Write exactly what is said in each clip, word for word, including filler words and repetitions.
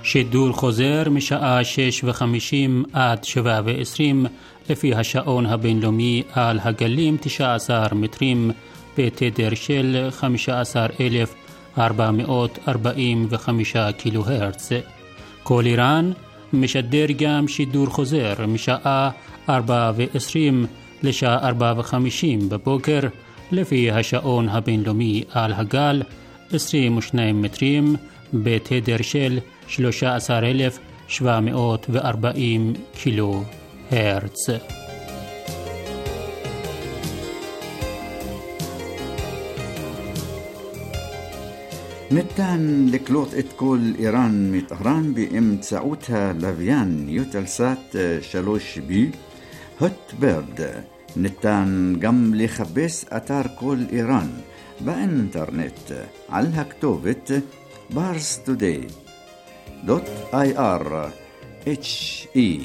שידור חוזר משעה שש וחמישים עד שבע ועשרים לפי השעון הבינלאומי על הגלים תשעה עשר מטרים בתדר של חמישה עשר אלף ארבע מאות ארבעים וחמישה קילו הרץ. כל איראן משדר גם שידור חוזר משעה ארבע ועשרים לשעה ארבע וחמישים בבוקר לפי השעון הבינלאומי על הגל עשרים ושניים מטרים בתדר של שלושה עשר אלף שבע מאות וארבעים קילו הרץ. ניתן לקלוט את כל איראן מטהרן באמצעות הלוויין יוטלסאט שלוש בי הוטברד. ניתן גם לחפש אתר כל איראן באינטרנט על הכתובת פארס טודיי דוט איי אר אייץ' אי.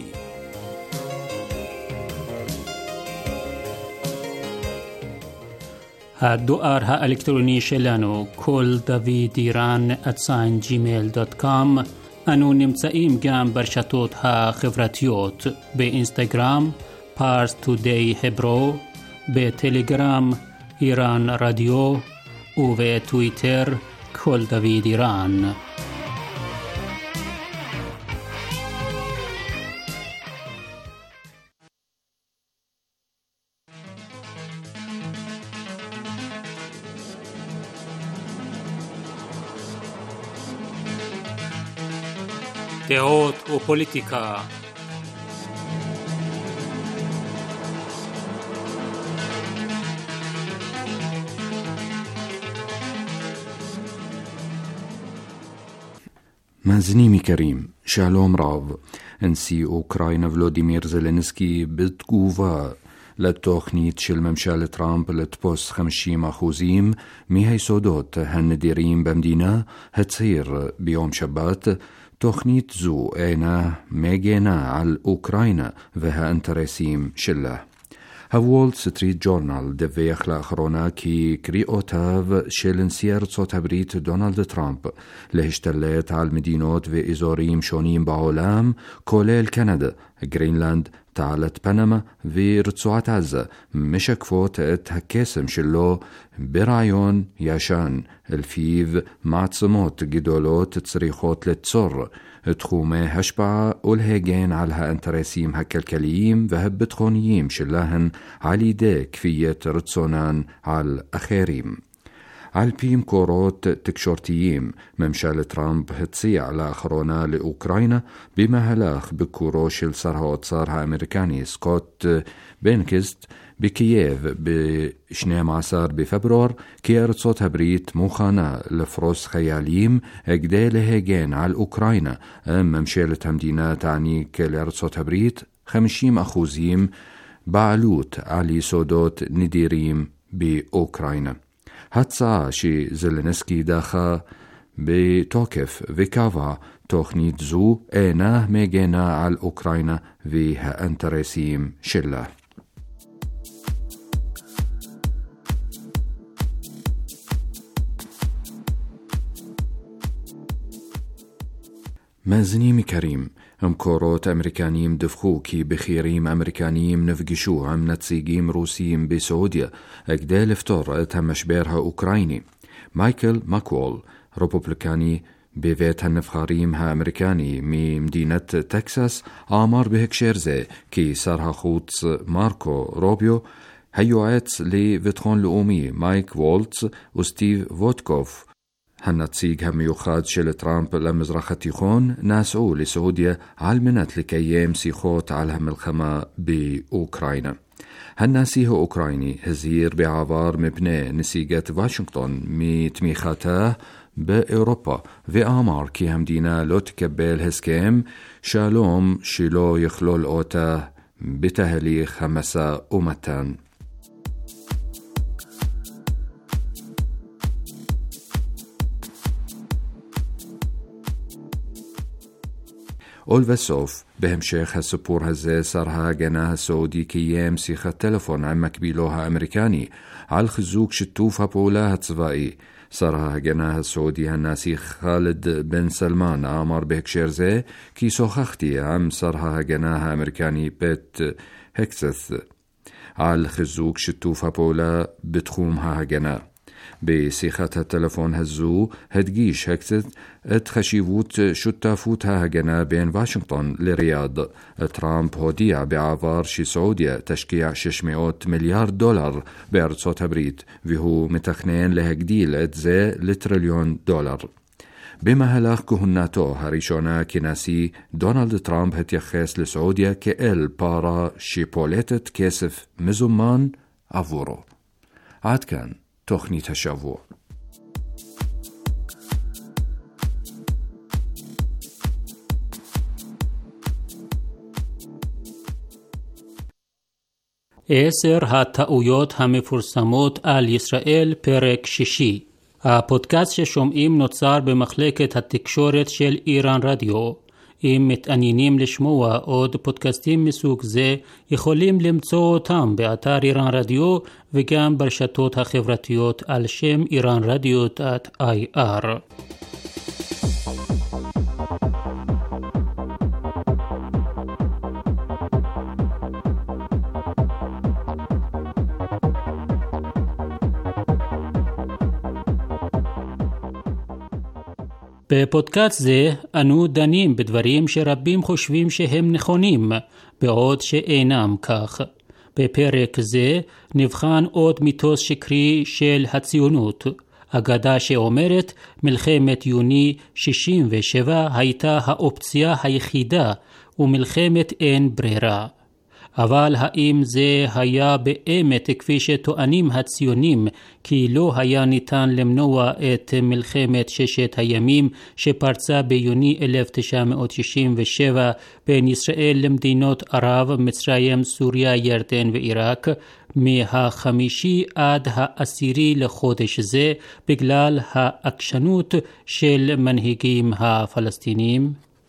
הדואר האלקטרוני שלנו כל דוד איראן at gmail dot com. אנו נמצאים גם ברשתות החברתיות באינסטגרם פארס טודיי הברו, בטלגרם איראן רדיו ובטוויטר כל דוד איראן. דעות ופוליטיקה. מאזינים יקרים, שלום רב. נשיא אוקראינה ולודימיר זלנסקי בתגובה לתוכנית של ממשלת טראמפ לתפוס חמישים אחוזים מהיסודות הנדירים במדינה הצהיר ביום שבת תוכנית זו אינה מגנה על אוקראינה והאינטרסים שלה. הוול סטריט ג'ורנל דיווח לאחרונה כי קריאותיו של נשיא ארצות הברית דונלד טראמפ להשתלט על מדינות ואזורים שונים בעולם, כולל קנדה, גרינלנד, תעלת פנמה ורצועת עזה, משקפות את הקסם שלו ברעיון ישן, לפיו מעצמות גדולות צריכות ליצור תחומי השפעה ולהגן על האינטרסים הכלכליים והביטחוניים שלהן על ידי כפיית רצונן על אחרים. על פי מקורות תקשורתיים, ממשלת טראמפ הציע לאחרונה לאוקראינה במהלך ביקורו של שר האוצר האמריקני סקוט בנקסט בקייב ב-שנים עשר בפברואר כי ארצות הברית מוכנה לפרוס חיילים כדי להגן על אוקראינה. ממשלת המדינה תעניק לארצות הברית חמישים אחוזים בעלות על יסודות נדירים באוקראינה. הצעה שזלנסקי דחה בתוקף וקבע תוכנית זו אינה מגנה על אוקראינה והאינטרסים שלה. מאזינים יקרים, מקורות אמריקניים דיווחו כי בכירים אמריקניים נפגשו עם נציגים רוסיים בסעודיה כדי לפתור את המשבר האוקראיני. מייקל מקוול, רפובליקני בבית הנבחרים האמריקני ממדינת טקסס, אמר בהקשר זה כי שר החוץ מרקו רוביו, היועץ לביטחון לאומי מייק וולץ וסטיב ווטקוף, הנציג המיוחד של טראמפ למזרח התיכון, נסעו לסעודיה על מנת לקיים שיחות על המלחמה באוקראינה. הנשיא האוקראיני הזהיר בעבר מפני נסיגת וושינגטון מתמיכתה באירופה, ואמר כי המדינה לא תקבל הסכם שלום שלא יכלול אותה בתהליך המשא ומתן. ולבסוף, בהמשך הסיפור הזה, שר ההגנה הסעודי קיים שיחת טלפון עם מקבילו האמריקני על חיזוק שיתוף הפעולה הצבאי. שר ההגנה הסעודי הנשיא ח'אלד בן סלמן אמר בהקשר זה כי שוחחתי עם שר ההגנה האמריקני פט הקסת על חיזוק שיתוף הפעולה בתחום ההגנה. בשיחת הטלפון הזו הדגיש הקסת את חשיבות שותפות ההגנה בין וושינגטון לריאד. טראמפ הודיע בעבר שסעודיה תשקיע שש מאות מיליארד דולר בארצות הברית, והוא מתכנן להגדיל את זה לטריליון דולר. במהלך כהונתו הראשונה כנשיא, דונלד טראמפ התייחס לסעודיה כאל פרה שפולטת כסף מזומן עבורו. עד כאן תוכנית השבוע. עשר הטעויות המפורסמות על ישראל, פרק שישי. הפודקאסט ששומעים נוצר במחלקת התקשורת של איראן רדיו. אם מתעניינים לשמוע עוד פודקאסטים מסוג זה, יכולים למצוא אותם באתר איראן רדיו וגם ברשתות החברתיות על שם איראן רדיו דוט איי אר. בפודקאסט זה אנו דנים בדברים שרבים חושבים שהם נכונים, בעוד שאינם כך. בפרק זה נבחן עוד מיתוס שקרי של הציונות. אגדה שאומרת מלחמת יוני שישים ושבע הייתה האופציה היחידה ומלחמת אין ברירה. אבל האם זה היה באמת כפי שטוענים הציונים, כי לא היה ניתן למנוע את מלחמת ששת הימים שפרצה ביוני אלף תשע מאות שישים ושבע בין ישראל למדינות ערב, מצרים, סוריה, ירדן ועיראק, מהחמישי עד העשירי לחודש זה, בגלל העקשנות של מנהיגים הפלסטינים?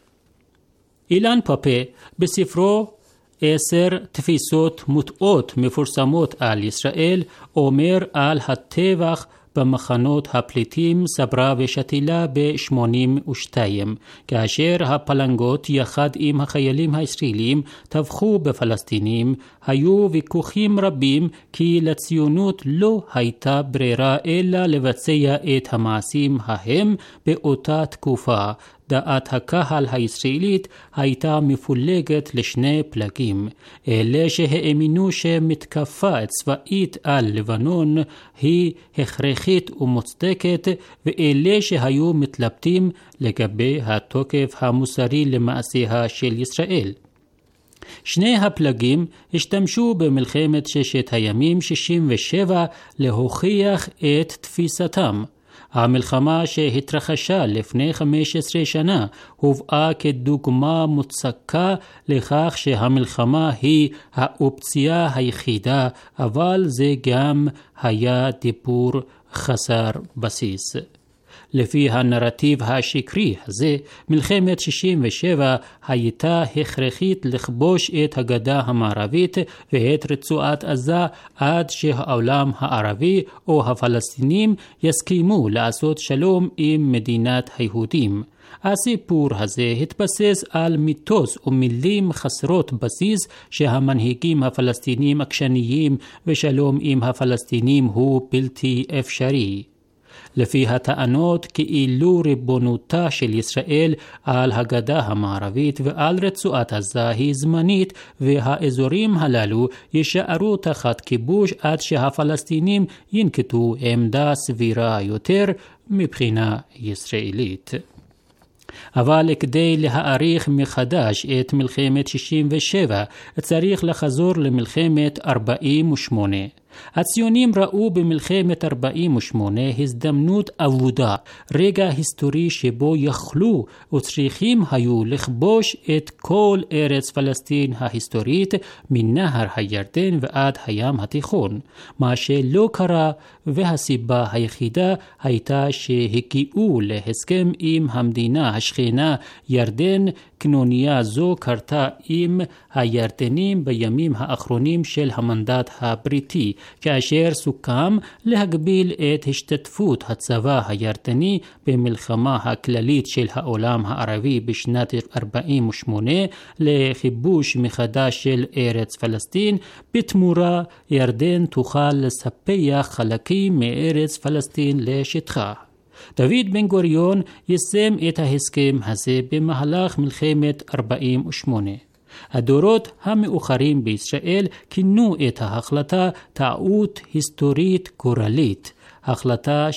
אילן פאפה בספרו עשר תפיסות מוטעות מפורסמות על ישראל אומר על הטבח במחנות הפליטים סברה ושתילה ב-שמונים ושתיים, כאשר הפלנגות יחד עם החיילים הישראלים טבחו בפלסטינים. היו ויכוחים רבים כי לציונות לא הייתה ברירה אלא לבצע את המעשים ההם באותה תקופה. דעת הקהל הישראלית הייתה מפולגת לשני פלגים, אלה שהאמינו שמתקפה צבאית על לבנון היא הכרחית ומוצדקת, ואלה שהיו מתלבטים לגבי התוקף המוסרי למעשיה של ישראל. שני הפלגים השתמשו במלחמת ששת הימים שישים ושבע להוכיח את תפיסתם. המלחמה שהתרחשה לפני חמש עשרה שנה הובאה כדוגמה מוצקה לכך שהמלחמה היא האופציה היחידה, אבל זה גם היה דיבור חסר בסיס. לפי הנרטיב השקרי הזה, מלחמת שישים ושבע הייתה הכרחית לכבוש את הגדה המערבית ואת רצועת עזה עד שהעולם הערבי או הפלסטינים יסכימו לעשות שלום עם מדינת היהודים. הסיפור הזה התבסס על מיתוס ומילים חסרות בסיס שהמנהיגים הפלסטינים עקשניים ושלום עם הפלסטינים הוא בלתי אפשרי. לפי הטענות כאילו ריבונותה של ישראל על הגדה המערבית ועל רצועת עזה היא זמנית, והאזורים הללו יישארו תחת כיבוש עד שהפלסטינים ינקטו עמדה סבירה יותר מבחינה ישראלית. אבל כדי להעריך מחדש את מלחמת שישים ושבע צריך לחזור למלחמת ארבעים ושמונה. הציונים ראו במלחמת ארבעים ושמונה הזדמנות עבודה, רגע היסטורי שבו יכלו וצריכים היו לכבוש את כל ארץ פלסטין ההיסטורית מנהר הירדן ועד הים התיכון, מה שלא קרה, והסיבה היחידה הייתה שהגיעו להסכם עם המדינה השכנה ירדן קנוניה זו קרתה עם הירדנים בימים האחרונים של המנדט הבריטי, כאשר סוכם להגביל את השתתפות הצבא הירדני במלחמה הכללית של העולם הערבי בשנת ארבעים ושמונה לכיבוש מחדש של ארץ פלסטין. בתמורה ירדן תוכל לספח חלקים מארץ פלסטין לשטחה. דוד בן גוריון יישם את ההסכם הזה במהלך מלחמת ארבעים ושמונה. הדורות המאוחרים בישראל כינו את ההחלטה טעות היסטורית גורלית, החלטה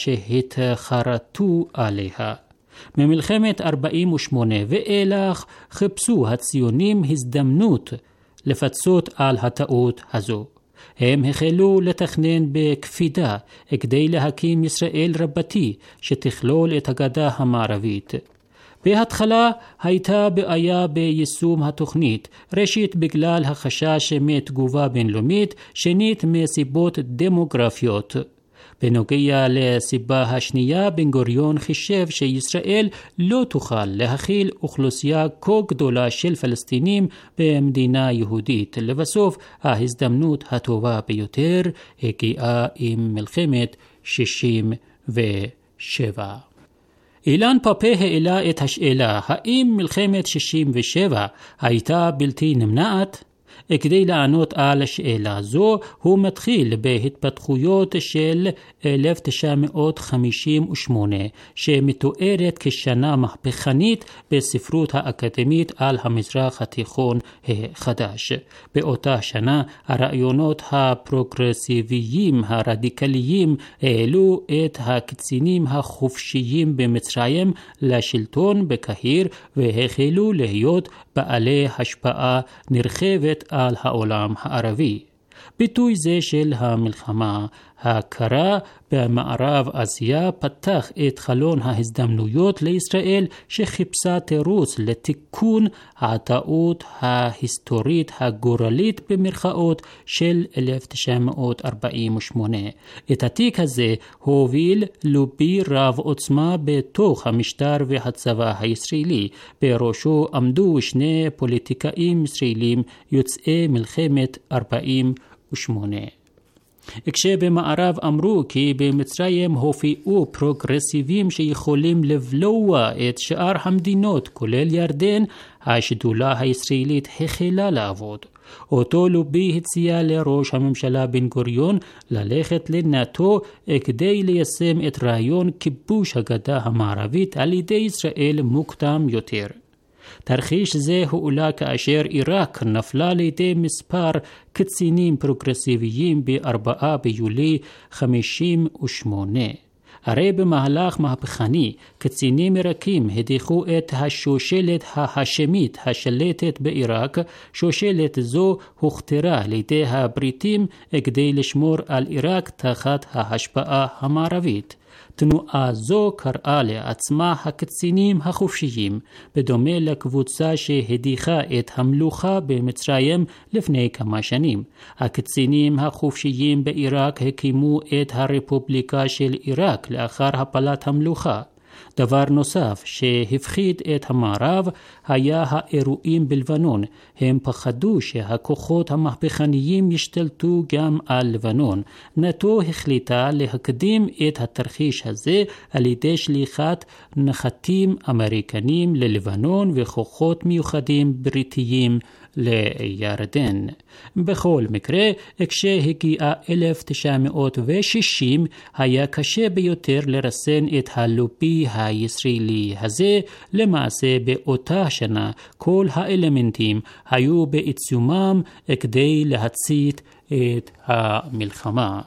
שהתחרטו עליה. ממלחמת ארבעים ושמונה ואילך חיפשו הציונים הזדמנות לפצות על הטעות הזו. הם החלו לתכנן בקפידה כדי להקים ישראל רבתי שתכלול את הגדה המערבית. בהתחלה הייתה בעיה ביישום התוכנית, ראשית בגלל החשש מתגובה בינלאומית, שנית מסיבות דמוגרפיות. בנוגע לסיבה השנייה, בן גוריון חישב שישראל לא תוכל להכיל אוכלוסייה כה גדולה של פלסטינים במדינה יהודית. לבסוף, ההזדמנות הטובה ביותר הגיעה עם מלחמת שישים ושבע. אילן פאפה העלה את השאלה, האם מלחמת שישים ושבע הייתה בלתי נמנעת? כדי לענות על השאלה זו, הוא מתחיל בהתפתחויות של אלף תשע מאות חמישים ושמונה, שמתוארת כשנה מהפכנית בספרות האקדמית על המזרח התיכון החדש. באותה שנה, הרעיונות הפרוגרסיביים הרדיקליים העלו את הקצינים החופשיים במצרים לשלטון בקהיר, והחלו להיות בעלי השפעה נרחבת על העולם הערבי. ביטוי זה של המלחמה הקרה במערב אסיה פתח את חלון ההזדמנויות לישראל, שחיפשה תירוץ לתיקון הטעות ההיסטורית הגורלית במרכאות של אלף תשע מאות ארבעים ושמונה. את התיק הזה הוביל לובי רב עוצמה בתוך המשטר והצבא הישראלי. בראשו עמדו שני פוליטיקאים ישראלים יוצאי מלחמת ארבעים ושמונה. כשבמערב אמרו כי במצרים הופיעו פרוגרסיבים שיכולים לבלוע את שאר המדינות כולל ירדן, השדולה הישראלית החלה לעבוד. אותו לובי הציע לראש הממשלה בן גוריון ללכת לנאט"ו כדי ליישם את רעיון כיבוש הגדה המערבית על ידי ישראל מוקדם יותר. תרחיש זה הועלה כאשר עיראק נפלה לידי מספר קצינים פרוגרסיביים ב-ארבעה ביולי חמישים ושמונה. הרי במהלך מהפכני, קצינים עיראקים הדיחו את השושלת ההשמית השלטת בעיראק. שושלת זו הוכתרה על ידי הבריטים כדי לשמור על עיראק תחת ההשפעה המערבית. תנועה זו קראה לעצמה הקצינים החופשיים, בדומה לקבוצה שהדיחה את המלוכה במצרים לפני כמה שנים. הקצינים החופשיים בעיראק הקימו את הרפובליקה של עיראק לאחר הפלת המלוכה. דבר נוסף שהפחיד את המערב היה האירועים בלבנון. הם פחדו שהכוחות המהפכניים ישתלטו גם על לבנון. נאט"ו החליטה להקדים את התרחיש הזה על ידי שליחת נחתים אמריקנים ללבנון וכוחות מיוחדים בריטיים לירדן. בכל מקרה, כשהגיעה אלף תשע מאות ושישים, היה קשה ביותר לרסן את הלובי הישראלי הזה. למעשה באותה שנה כל האלמנטים היו בעיצומם כדי להצית את המלחמה.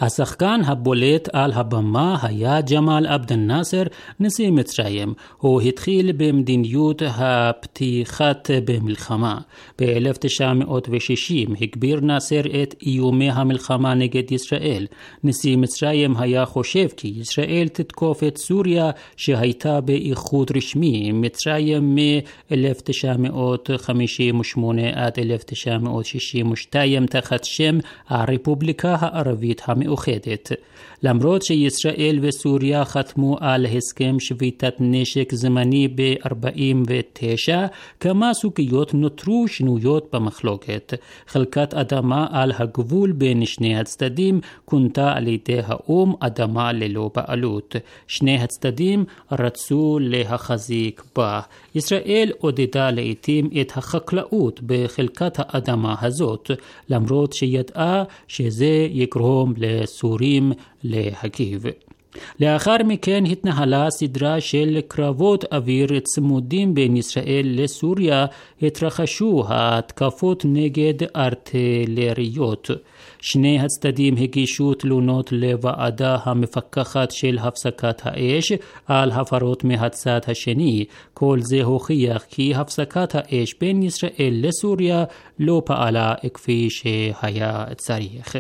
השחקן הבולט על הבמה היה ג'מאל עבד אל-נאצר, נשיא מצרים. הוא התחיל במדיניות הפתיחת במלחמה. ב-אלף תשע מאות ושישים הגביר נאצר את איומי המלחמה נגד ישראל. נשיא מצרים היה חושב כי ישראל תתקוף את סוריה שהייתה באיחוד רשמי עם מצרים מ-אלף תשע מאות חמישים ושמונה עד אלף תשע מאות שישים ושתיים תחת שם הרפובליקה הערבית המאוחדת. למרות שישראל וסוריה חתמו על הסכם שביתת נשק זמני ב-ארבעים ותשע, כמה סוגיות נותרו שנויות במחלוקת. חלקת אדמה על הגבול בין שני הצדדים כונתה על ידי האום אדמה ללא בעלות. שני הצדדים רצו להחזיק בה. ישראל עודדה לעתים את החקלאות בחלקת האדמה הזאת, למרות שידעה שזה יגרום לסורים להגיב. לאחר מכן התנהלה סדרה של קרבות אוויר צמודים בין ישראל לסוריה. התרחשו ההתקפות נגד ארטילריות. שני הצדדים הגישו תלונות לוועדה המפקחת של הפסקת האש על הפרות מהצד השני. כל זה הוכיח כי הפסקת האש בין ישראל לסוריה לא פעלה כפי שהיה צריך.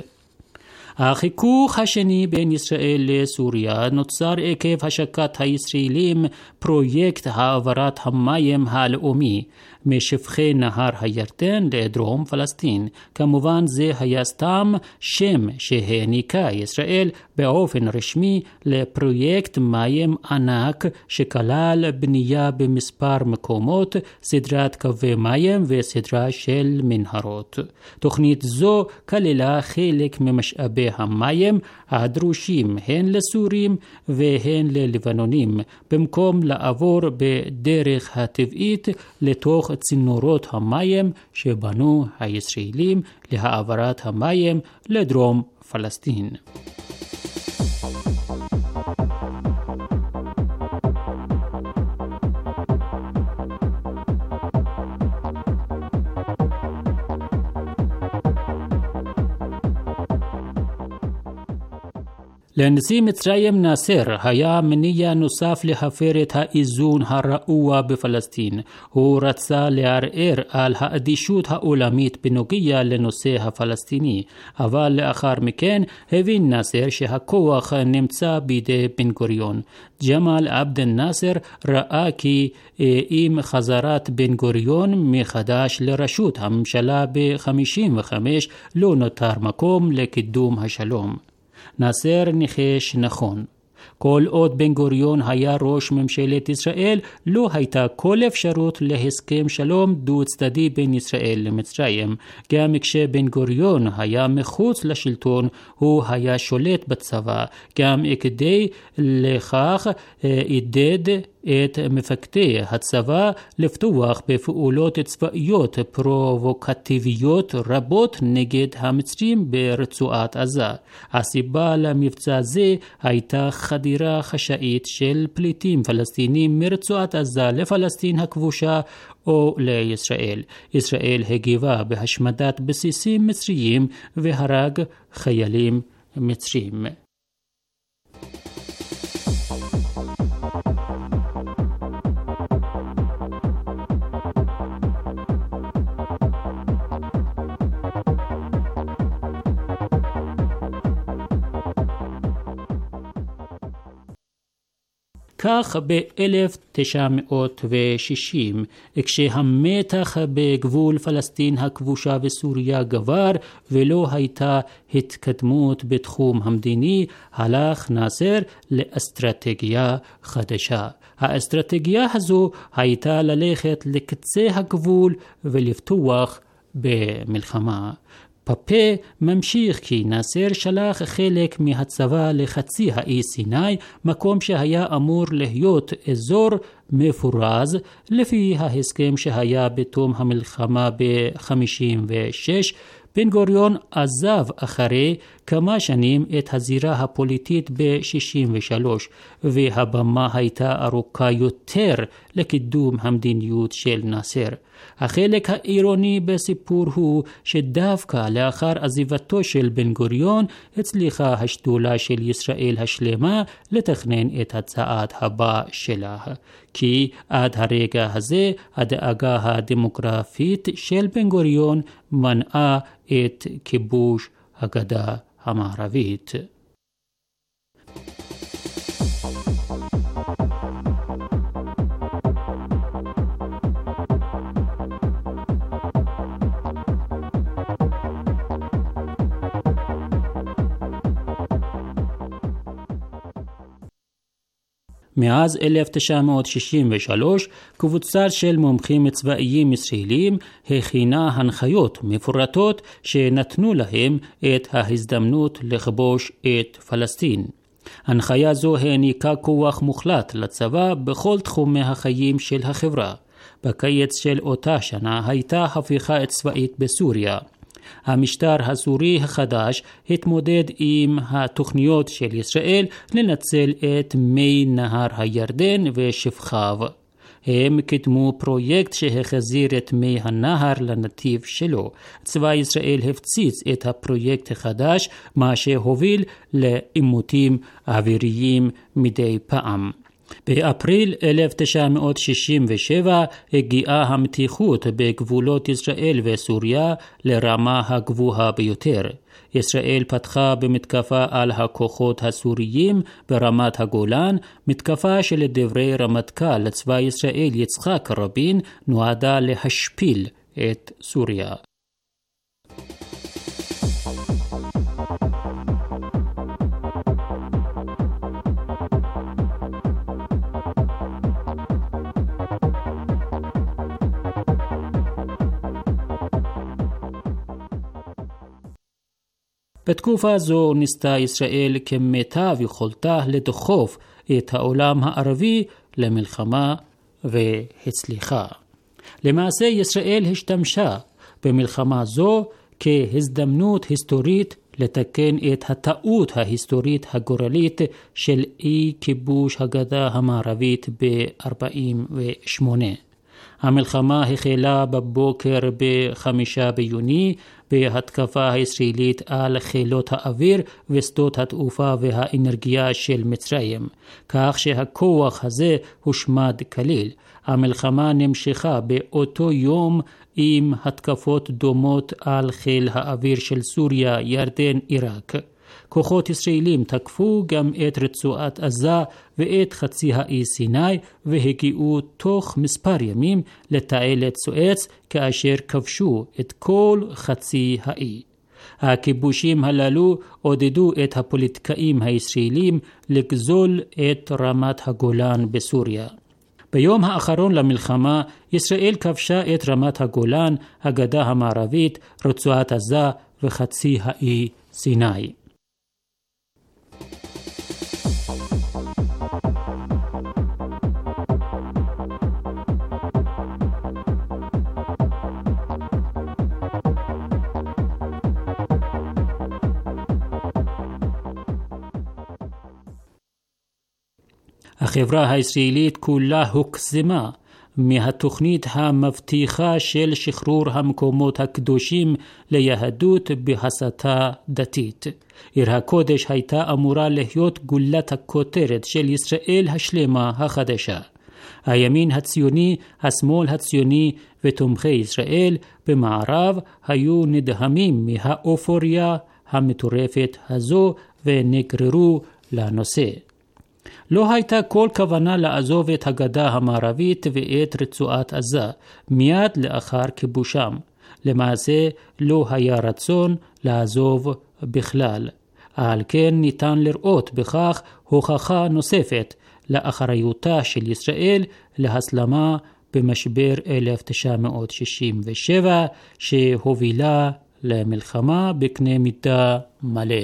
החיכוך השני בין ישראל לסוריה נוצר עקב השקת הישראלים פרויקט העברת המים הלאומי משפכי נהר הירדן לדרום פלסטין. כמובן זה היה סתם שם שהעניקה ישראל באופן רשמי לפרויקט מים ענק שכלל בנייה במספר מקומות, סדרת קווי מים וסדרה של מנהרות. תוכנית זו כללה חלק ממשאבי המים הדרושים הן לסורים והן ללבנונים, במקום לעבור בדרך הטבעית לתוך צינורות המים שבנו הישראלים להעברת המים לדרום פלסטין. לנשיא מצרים נאצר היה מניע נוסף להפר את האיזון הרעוע בפלסטין. הוא רצה לערער על האדישות העולמית בנוגע לנושא הפלסטיני, אבל לאחר מכן הבין נאצר שהכוח נמצא בידי בן גוריון. ג'מאל עבד אל-נאצר ראה כי עם חזרת בן גוריון מחדש לראשות הממשלה ב-חמישים וחמש לא נותר מקום לקידום השלום. נאצר ניחש נכון. כל עוד בן גוריון היה ראש ממשלת ישראל, לא הייתה כל אפשרות להסכם שלום דו צדדי בין ישראל למצרים. גם כשבן גוריון היה מחוץ לשלטון, הוא היה שולט בצבא. גם כדי לכך עידד את מפקדי הצבא לפתוח בפעולות צבאיות פרובוקטיביות רבות נגד המצרים ברצועת עזה. הסיבה למבצע זה הייתה חדירה חשאית של פליטים פלסטינים מרצועת עזה לפלסטין הכבושה או לישראל. ישראל הגיבה בהשמדת בסיסים מצריים והרג חיילים מצרים. כך ב-אלף תשע מאות ושישים, כשהמתח בגבול פלסטין הכבושה וסוריה גבר ולא הייתה התקדמות בתחום המדיני, הלך נאצר לאסטרטגיה חדשה. האסטרטגיה הזו הייתה ללכת לקצה הגבול ולפתוח במלחמה. פפה ממשיך כי נאצר שלח חלק מהצבא לחצי האי סיני, מקום שהיה אמור להיות אזור מפורז לפי ההסכם שהיה בתום המלחמה ב-חמישים ושש. בן גוריון עזב אחרי כמה שנים את הזירה הפוליטית ב-שישים ושלוש, והבמה הייתה ארוכה יותר לקידום המדיניות של נאסר. החלק האירוני בסיפור הוא שדווקא לאחר עזיבתו של בן גוריון הצליחה השדולה של ישראל השלמה לתכנן את הצעד הבא שלה. כי עד הרגע הזה הדאגה הדמוגרפית של בן גוריון מנעה את כיבוש הגדה המערבית. מאז אלף תשע מאות שישים ושלוש קבוצה של מומחים צבאיים ישראלים הכינה הנחיות מפורטות שנתנו להם את ההזדמנות לכבוש את פלסטין. הנחיה זו העניקה כוח מוחלט לצבא בכל תחומי החיים של החברה. בקיץ של אותה שנה הייתה הפיכה צבאית בסוריה. המשטר הסורי החדש התמודד עם התוכניות של ישראל לנצל את מי נהר הירדן ושפכיו. הם קידמו פרויקט שהחזיר את מי הנהר לנתיב שלו. צבא ישראל הפציץ את הפרויקט החדש, מה שהוביל לעימותים אוויריים מדי פעם. באפריל אלף תשע מאות שישים ושבע הגיעה המתיחות בגבולות ישראל וסוריה לרמה הגבוהה ביותר. ישראל פתחה במתקפה על הכוחות הסוריים ברמת הגולן, מתקפה שלדברי רמטכ"ל לצבא ישראל יצחק רבין נועדה להשפיל את סוריה. בתקופה זו ניסתה ישראל כמיטב יכולתה לדחוף את העולם הערבי למלחמה והצליחה. למעשה ישראל השתמשה במלחמה זו כהזדמנות היסטורית לתקן את הטעות ההיסטורית הגורלית של אי כיבוש הגדה המערבית ב-ארבעים ושמונה. המלחמה החלה בבוקר בחמישה ביוני בהתקפה הישראלית על חילות האוויר ושדות התעופה והאנרגיה של מצרים, כך שהכוח הזה הושמד כליל. המלחמה נמשכה באותו יום עם התקפות דומות על חיל האוויר של סוריה, ירדן, עיראק. כוחות ישראלים תקפו גם את רצועת עזה ואת חצי האי סיני והגיעו תוך מספר ימים לתעלת סואץ כאשר כבשו את כל חצי האי. הכיבושים הללו עודדו את הפוליטיקאים הישראלים לגזול את רמת הגולן בסוריה. ביום האחרון למלחמה ישראל כבשה את רמת הגולן, הגדה המערבית, רצועת עזה וחצי האי סיני. החברה הישראלית כולה הוקסמה מהתוכנית המבטיחה של שחרור המקומות הקדושים ליהדות בהסתה דתית. עיר הקודש הייתה אמורה להיות גולת הכותרת של ישראל השלמה החדשה. הימין הציוני, השמאל הציוני ותומכי ישראל במערב היו נדהמים מהאופוריה המטורפת הזו ונגררו לנושא. לא הייתה כל כוונה לעזוב את הגדה המערבית ואת רצועת עזה מיד לאחר כיבושם. למעשה לא היה רצון לעזוב בכלל. על כן ניתן לראות בכך הוכחה נוספת לאחריותה של ישראל להסלמה במשבר אלף תשע מאות שישים ושבע שהובילה למלחמה בקנה מידה מלא.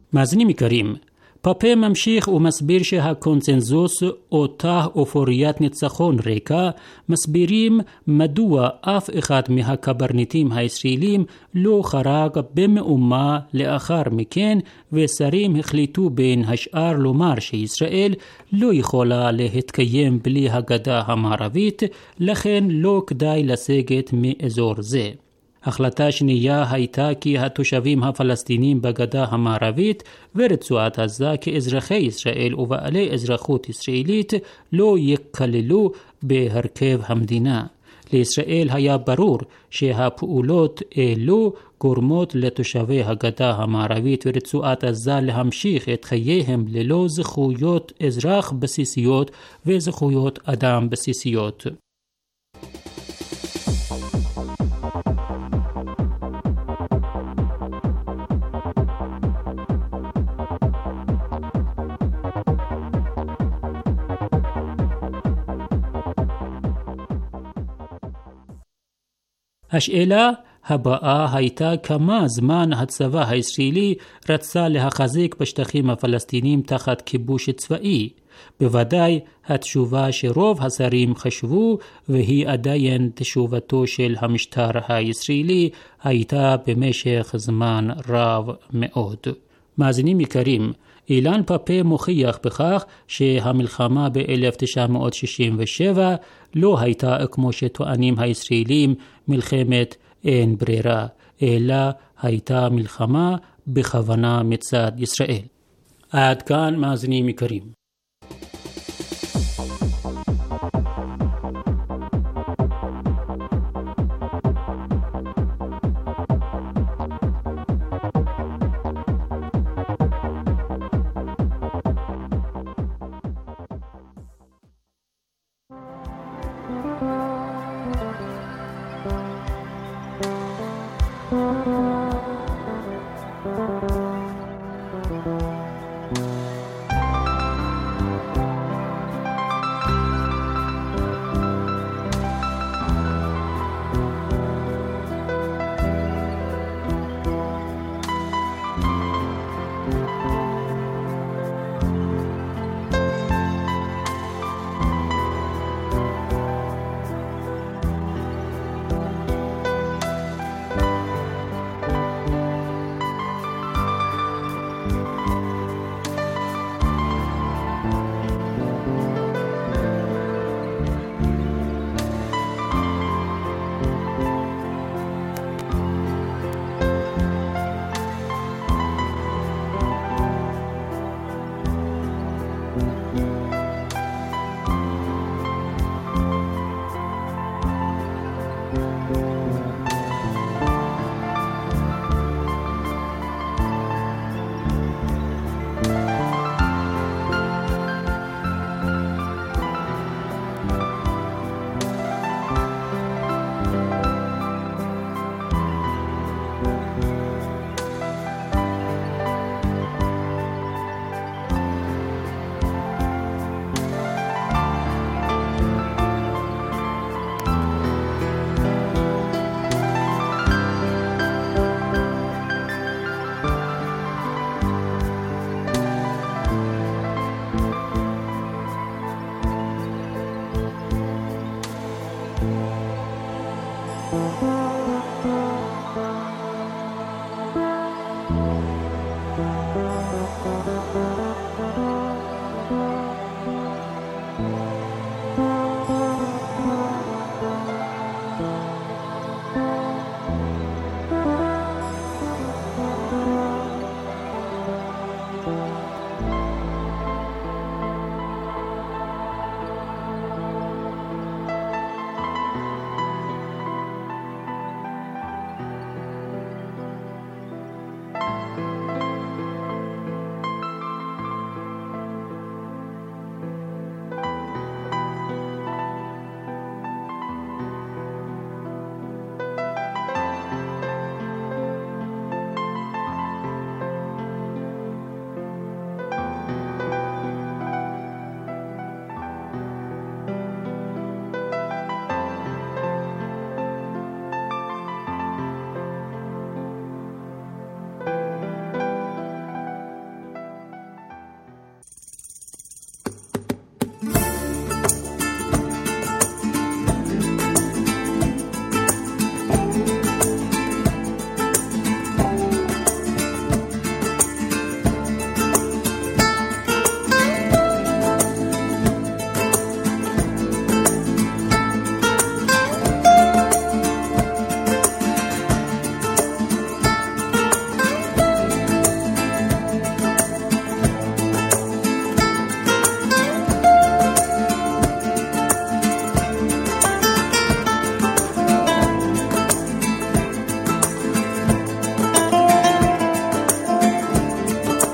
מאזינים יקרים, פאפה ממשיך ומסביר שהקונצנזוס או תא אופוריית ניצחון ריקה מסבירים מדוע אף אחד מהקברניטים הישראלים לא חרג במאומה לאחר מכן, ושרים החליטו בין השאר לומר שישראל לא יכולה להתקיים בלי הגדה המערבית, לכן לא כדאי לסגת מאזור זה. החלטה שנייה הייתה כי התושבים הפלסטינים בגדה המערבית ורצועת עזה כאזרחי ישראל ובעלי אזרחות ישראלית לא יכללו בהרכב המדינה. לישראל היה ברור שהפעולות אלו גורמות לתושבי הגדה המערבית ורצועת עזה להמשיך את חייהם ללא זכויות אזרח בסיסיות וזכויות אדם בסיסיות. השאלה הבאה הייתה כמה זמן הצבא הישראלי רצה להחזיק בשטחים הפלסטיניים תחת כיבוש צבאי. בוודאי התשובה שרוב השרים חשבו, והיא עדיין תשובתו של המשטר הישראלי, הייתה במשך זמן רב מאוד. מאזינים יקרים, אילן פאפה מוכיח בכך שהמלחמה ב-אלף תשע מאות שישים ושבע לא הייתה כמו שטוענים הישראלים מלחמת אין ברירה, אלא הייתה מלחמה בכוונה מצד ישראל. עד כאן מאזינים יקרים. Thank you.